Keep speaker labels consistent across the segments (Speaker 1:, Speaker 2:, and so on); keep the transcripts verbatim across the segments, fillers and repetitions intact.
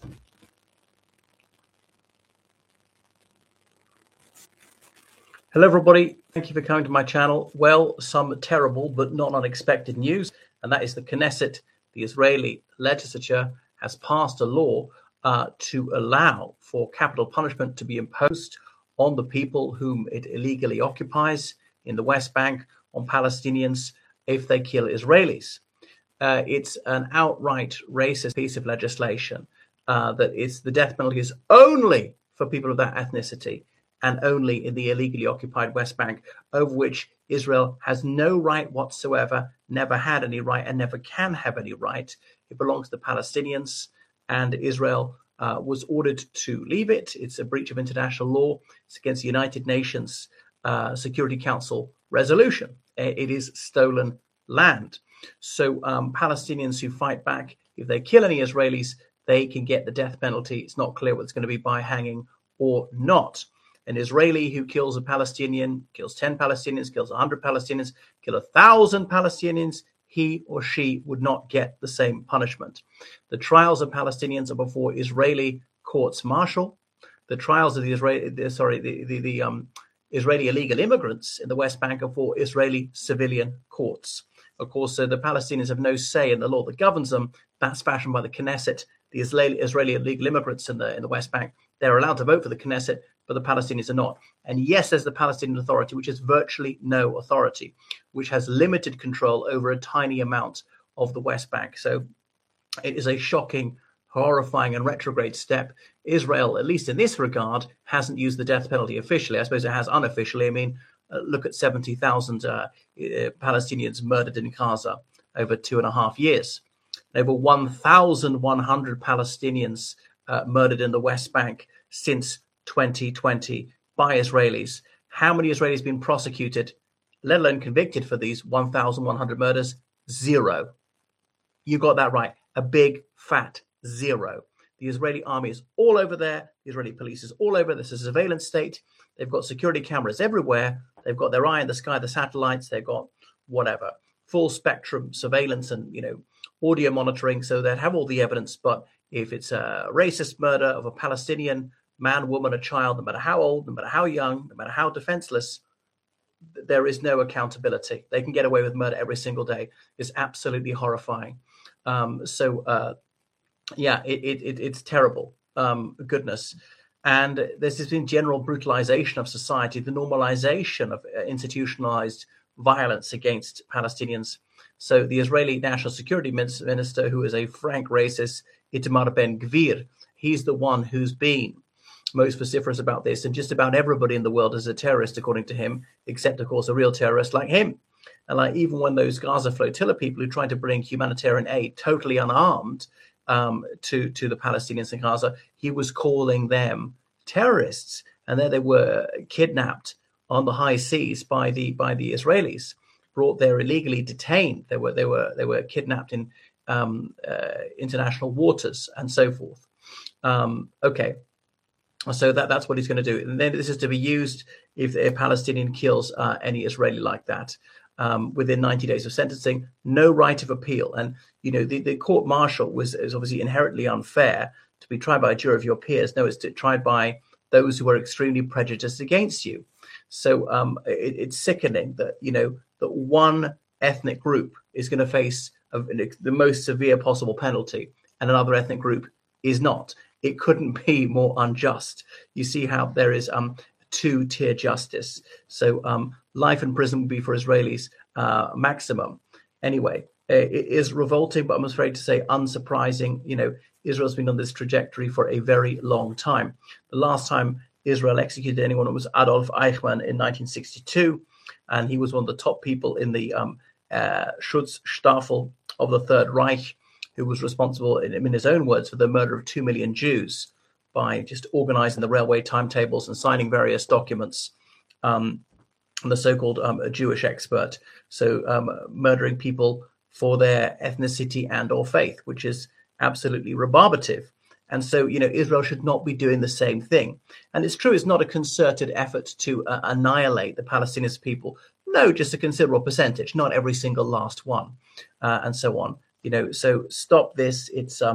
Speaker 1: Hello, everybody. Thank you for coming to my channel. Well, some terrible but not unexpected news, and that is the Knesset, the Israeli legislature, has passed a law uh, to allow for capital punishment to be imposed on the people whom it illegally occupies in the West Bank, on Palestinians, if they kill Israelis. Uh, it's an outright racist piece of legislation uh, that it's the death penalty is only for people of that ethnicity, and only in the illegally occupied West Bank, over which Israel has no right whatsoever, never had any right, and never can have any right. It belongs to the Palestinians, and Israel uh, was ordered to leave it. It's a breach of international law. It's against the United Nations uh, Security Council resolution. It is stolen land. So um, Palestinians who fight back, if they kill any Israelis, they can get the death penalty. It's not clear whether it's going to be by hanging or not. An Israeli who kills a Palestinian, kills ten Palestinians, kills one hundred Palestinians, kills one thousand Palestinians, he or she would not get the same punishment. The trials of Palestinians are before Israeli courts martial. The trials of the Israeli, the, sorry, the, the, the um, Israeli illegal immigrants in the West Bank are for Israeli civilian courts. Of course, so the Palestinians have no say in the law that governs them. That's fashioned by the Knesset. The Israeli, Israeli illegal immigrants in the in the West Bank, they're allowed to vote for the Knesset, but the Palestinians are not. And yes, there's the Palestinian Authority, which has virtually no authority, which has limited control over a tiny amount of the West Bank. So it is a shocking, horrifying, and retrograde step. Israel, at least in this regard, hasn't used the death penalty officially. I suppose it has unofficially. I mean, uh, look at seventy thousand uh, uh, Palestinians murdered in Gaza over two and a half years. Over one thousand one hundred Palestinians uh, murdered in the West Bank since twenty twenty by Israelis. How many Israelis have been prosecuted, let alone convicted for these one thousand one hundred murders? Zero. You got that right. A big, fat zero. The Israeli army is all over there. The Israeli police is all over. This is a surveillance state. They've got security cameras everywhere. They've got their eye in the sky, the satellites. They've got whatever, full spectrum surveillance and, you know, audio monitoring. So they have all the evidence. But if it's a racist murder of a Palestinian man, woman, or child, no matter how old, no matter how young, no matter how defenseless, there is no accountability. They can get away with murder every single day. It's absolutely horrifying. Um, so, uh, yeah, it, it, it, it's terrible. Um, goodness. And there's this been general brutalization of society, the normalization of uh, institutionalized violence against Palestinians. So the Israeli National Security Minister, who is a frank racist, Itamar Ben-Gvir, he's the one who's been most vociferous about this, and just about everybody in the world is a terrorist, according to him, except, of course, a real terrorist like him. And like even when those Gaza flotilla people who tried to bring humanitarian aid totally unarmed um, to, to the Palestinians in Gaza, he was calling them terrorists. And there they were kidnapped on the high seas by the by the Israelis, brought there illegally detained. They were they were they were kidnapped in um, uh, international waters and so forth. Um, okay. So that, that's what he's going to do. And then this is to be used if a Palestinian kills uh, any Israeli like that um, within ninety days of sentencing, no right of appeal. And, you know, the, the court martial was is obviously inherently unfair to be tried by a jury of your peers. No, it's to, tried by those who are extremely prejudiced against you. So um, it, it's sickening that, you know, that one ethnic group is going to face a, the most severe possible penalty and another ethnic group is not. It couldn't be more unjust. You see how there is um, two-tier justice. So um, life in prison would be for Israelis uh, maximum. Anyway, it is revolting, but I'm afraid to say unsurprising. You know, Israel's been on this trajectory for a very long time. The last time Israel executed anyone was Adolf Eichmann in nineteen sixty-two, and he was one of the top people in the um, uh, Schutzstaffel of the Third Reich, who was responsible, in, in his own words, for the murder of two million Jews by just organizing the railway timetables and signing various documents. Um, the so-called um, Jewish expert, so um, murdering people for their ethnicity and or faith, which is absolutely rebarbative. And so, you know, Israel should not be doing the same thing. And it's true, it's not a concerted effort to uh, annihilate the Palestinian people. No, just a considerable percentage, not every single last one, uh, and so on. You know, so stop this. It's um,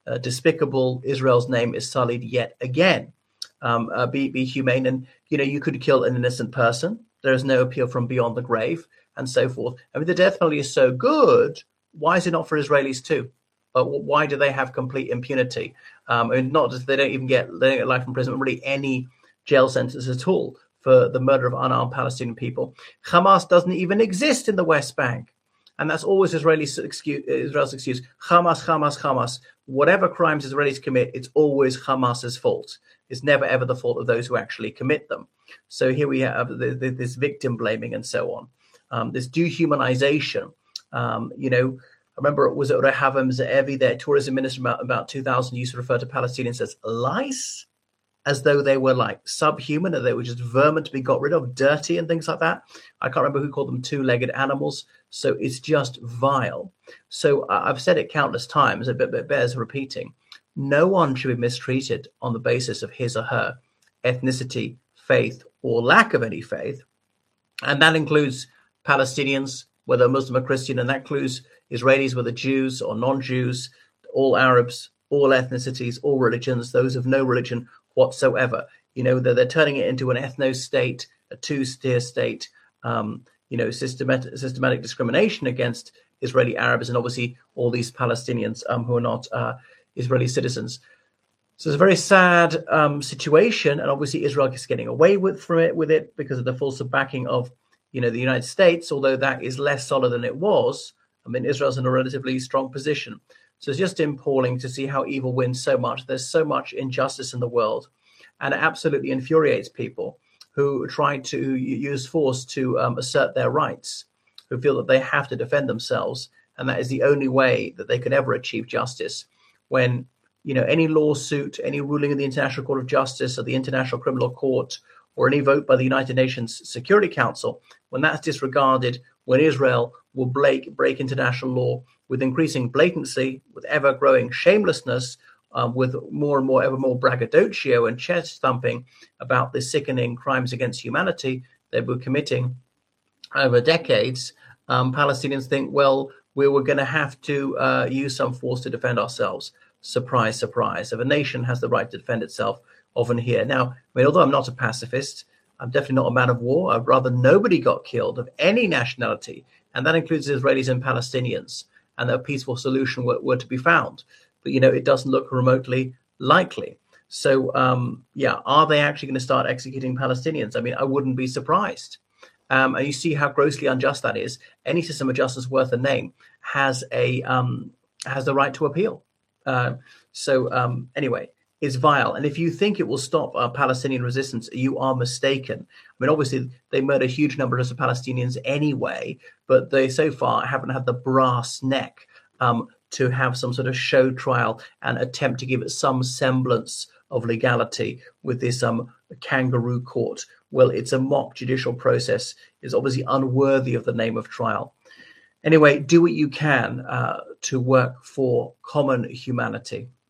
Speaker 1: uh, despicable. Israel's name is sullied yet again. Um, uh, be, be humane. And, you know, you could kill an innocent person. There is no appeal from beyond the grave and so forth. I mean, the death penalty is so good. Why is it not for Israelis too? Uh, why do they have complete impunity? Um, I mean, not just they don't even get, they don't get life imprisonment, really any jail sentence at all for the murder of unarmed Palestinian people. Hamas doesn't even exist in the West Bank. And that's always Israeli's excuse, Israel's excuse. Hamas, Hamas, Hamas. Whatever crimes Israelis commit, it's always Hamas's fault. It's never, ever the fault of those who actually commit them. So here we have the, the, this victim blaming and so on. Um, this dehumanization. Um, you know, I remember it was at Rehavam Ze'evi, their tourism minister, about, about two thousand, used to refer to Palestinians as lice, as though they were like subhuman, or they were just vermin to be got rid of, dirty and things like that. I can't remember who called them two-legged animals. So it's just vile. So uh, I've said it countless times, but it bears repeating. No one should be mistreated on the basis of his or her ethnicity, faith, or lack of any faith. And that includes Palestinians, whether Muslim or Christian, and that includes Israelis, whether Jews or non-Jews, all Arabs, all ethnicities, all religions, those of no religion whatsoever. You know, they're, they're turning it into an ethno-state, a two-tier state, um, you know, systematic, systematic discrimination against Israeli Arabs and obviously all these Palestinians um, who are not uh, Israeli citizens. So it's a very sad um, situation, and obviously Israel is getting away with from it with it because of the full backing of, you know, the United States, although that is less solid than it was. I mean, Israel's in a relatively strong position. So it's just appalling to see how evil wins so much. There's so much injustice in the world, and it absolutely infuriates people who try to use force to um, assert their rights, who feel that they have to defend themselves, and that is the only way that they can ever achieve justice. When, you know, any lawsuit, any ruling in the International Court of Justice or the International Criminal Court, or any vote by the United Nations Security Council, when that's disregarded, when Israel will break, break international law with increasing blatancy, with ever-growing shamelessness, um, with more and more, ever more braggadocio and chest thumping about the sickening crimes against humanity they were committing over decades, um, Palestinians think, well, we were going to have to uh, use some force to defend ourselves. Surprise, surprise. If a nation has the right to defend itself, often here. Now, I mean, although I'm not a pacifist, I'm definitely not a man of war. I'd rather nobody got killed of any nationality, and that includes Israelis and Palestinians, and that a peaceful solution were, were to be found. But, you know, it doesn't look remotely likely. So, um, yeah, are they actually going to start executing Palestinians? I mean, I wouldn't be surprised. Um, and you see how grossly unjust that is. Any system of justice worth a name has a um, has the right to appeal. Uh, so um, anyway, it's vile. And if you think it will stop uh, Palestinian resistance, you are mistaken. I mean, obviously, they murder huge numbers of Palestinians anyway, but they so far haven't had the brass neck um, to have some sort of show trial and attempt to give it some semblance of legality with this um, kangaroo court. Well, it's a mock judicial process. It's obviously unworthy of the name of trial. Anyway, do what you can uh, to work for common humanity.